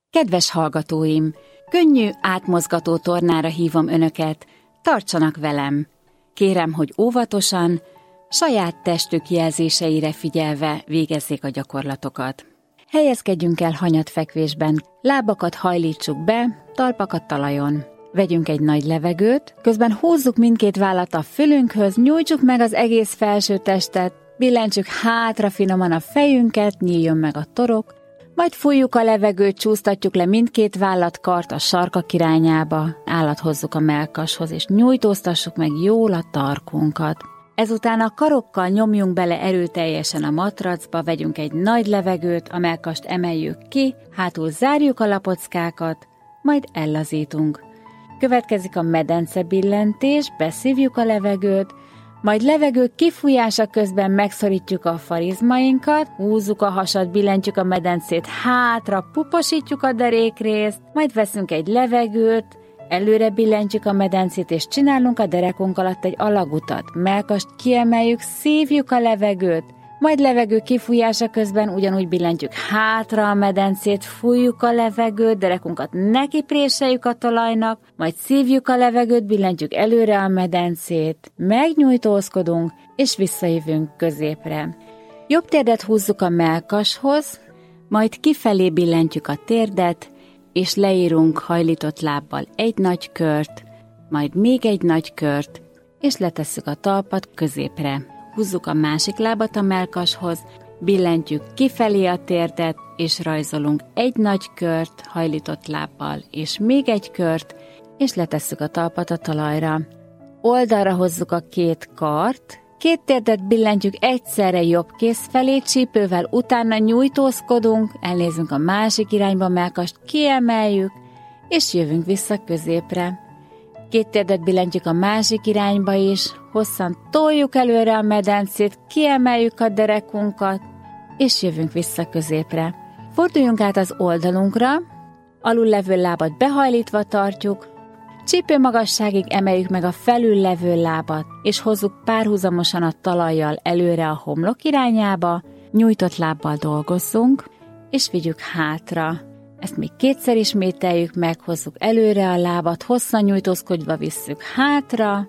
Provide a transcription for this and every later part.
Kedves hallgatóim, könnyű, átmozgató tornára hívom önöket, tartsanak velem. Kérem, hogy óvatosan, saját testük jelzéseire figyelve végezzék a gyakorlatokat. Helyezkedjünk el hanyatfekvésben, lábakat hajlítsuk be, talpakat talajon. Vegyünk egy nagy levegőt, közben húzzuk mindkét vállat a fülünkhöz, nyújtsuk meg az egész felső testet, billentsük hátra finoman a fejünket, nyíljon meg a torok, majd fújjuk a levegőt, csúsztatjuk le mindkét vállat, kart a sarkak irányába, állat hozzuk a mellkashoz, és nyújtóztassuk meg jól a tarkunkat. Ezután a karokkal nyomjunk bele erőteljesen a matracba, vegyünk egy nagy levegőt, a mellkast emeljük ki, hátul zárjuk a lapockákat, majd ellazítunk. Következik a medencebillentés, beszívjuk a levegőt, majd levegő kifújása közben megszorítjuk a farizmainkat, húzzuk a hasat, billentjük a medencét hátra, puposítjuk a derékrészt, majd veszünk egy levegőt, előre billentjük a medencét, és csinálunk a derekunk alatt egy alagutat. Mellkast kiemeljük, szívjuk a levegőt, majd levegő kifújása közben ugyanúgy billentjük hátra a medencét, fújjuk a levegőt, derekunkat nekipréseljük a talajnak, majd szívjuk a levegőt, billentjük előre a medencét, megnyújtózkodunk, és visszajövünk középre. Jobb térdet húzzuk a mellkashoz, majd kifelé billentjük a térdet, és leírunk hajlított lábbal egy nagy kört, majd még egy nagy kört, és letesszük a talpat középre. Húzzuk a másik lábat a mellkashoz, billentjük kifelé a térdet, és rajzolunk egy nagy kört hajlított lábbal, és még egy kört, és letesszük a talpat a talajra. Oldalra hozzuk a két kart, két térdet billentjük egyszerre jobb kéz felé, csípővel utána nyújtózkodunk, elnézünk a másik irányba, mellkast kiemeljük, és jövünk vissza középre. Két térdet billentjük a másik irányba is, hosszan toljuk előre a medencét, kiemeljük a derekunkat, és jövünk vissza középre. Forduljunk át az oldalunkra, alul levő lábat behajlítva tartjuk, csípő magasságig emeljük meg a felül levő lábat, és hozzuk párhuzamosan a talajjal előre a homlok irányába, nyújtott lábbal dolgozzunk, és vigyük hátra. Ezt még kétszer ismételjük meg, hozzuk előre a lábat, hosszan nyújtózkodva visszük hátra,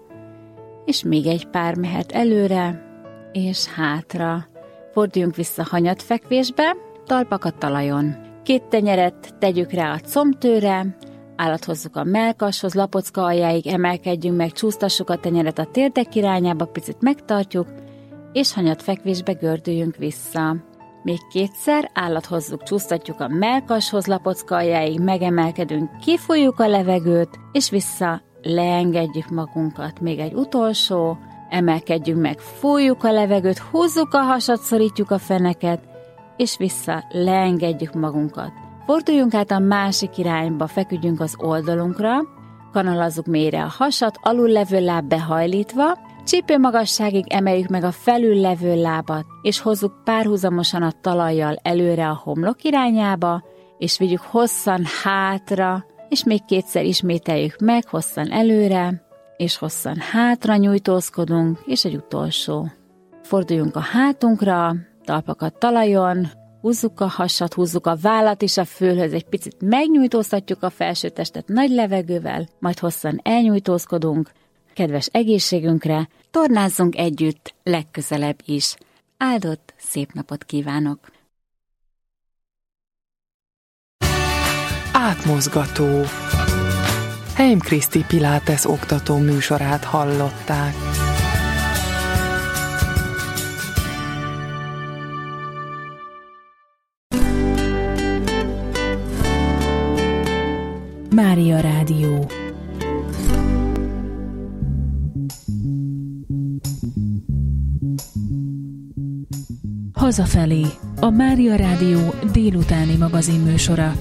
és még egy pár mehet előre, és hátra. Forduljunk vissza hanyatfekvésbe, talpakat talajon. Két tenyeret tegyük rá a combtőre, állat hozzuk a mellkashoz, lapocka aljáig emelkedjünk meg, csúsztassuk a tenyeret a térdek irányába, picit megtartjuk, és hanyatfekvésbe gördüljünk vissza. Még kétszer, állat hozzuk, csúsztatjuk a mellkashoz, lapocka aljáig, megemelkedünk, kifújjuk a levegőt, és vissza leengedjük magunkat. Még egy utolsó, emelkedjünk meg, fújjuk a levegőt, húzzuk a hasat, szorítjuk a feneket, és vissza leengedjük magunkat. Forduljunk át a másik irányba, feküdjünk az oldalunkra, kanalazzuk mélyre a hasat, alul levő láb behajlítva, csípő magasságig emeljük meg a felül levő lábat, és hozzuk párhuzamosan a talajjal előre a homlok irányába, és vigyük hosszan hátra, és még kétszer ismételjük meg, hosszan előre, és hosszan hátra nyújtózkodunk, és egy utolsó. Forduljunk a hátunkra, talpakat talajon, húzzuk a hasat, húzzuk a vállat is a fülhöz, egy picit megnyújtóztatjuk a felső testet nagy levegővel, majd hosszan elnyújtózkodunk. Kedves egészségünkre, tornázzunk együtt legközelebb is. Áldott, szép napot kívánok! Átmozgató. Heim Kriszti Pilates oktató műsorát hallották. Mária Rádió. Hazafelé, a Mária Rádió délutáni magazinműsora.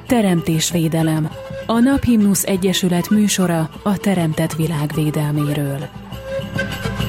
Teremtésvédelem. A Naphimnusz Egyesület műsora a teremtett világ védelméről.